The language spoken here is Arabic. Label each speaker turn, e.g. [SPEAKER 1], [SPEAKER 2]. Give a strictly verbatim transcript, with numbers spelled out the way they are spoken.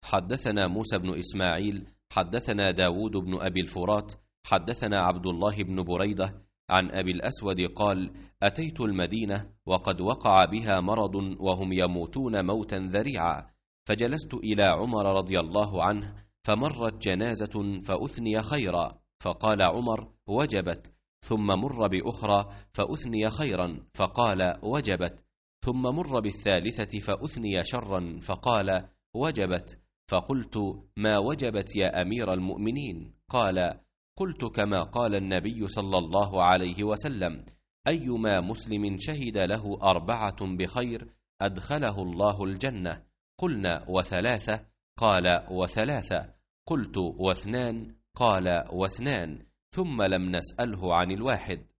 [SPEAKER 1] حدثنا موسى بن إسماعيل حدثنا داود بن أبي الفرات حدثنا عبد الله بن بريدة عن أبي الأسود قال: أتيت المدينة وقد وقع بها مرض وهم يموتون موتا ذريعا، فجلست إلى عمر رضي الله عنه، فمرت جنازة فأثني خيرا، فقال عمر: وجبت. ثم مر بأخرى فأثني خيرا، فقال: وجبت. ثم مر بالثالثة فأثني شرا، فقال: وجبت. فقلت: ما وجبت يا أمير المؤمنين؟ قال: قلت كما قال النبي صلى الله عليه وسلم: أيما مسلم شهد له أربعة بخير أدخله الله الجنة. قلنا: وثلاثة؟ قال: وثلاثة. قلت: واثنان؟ قال: واثنان. ثم لم نسأله عن الواحد.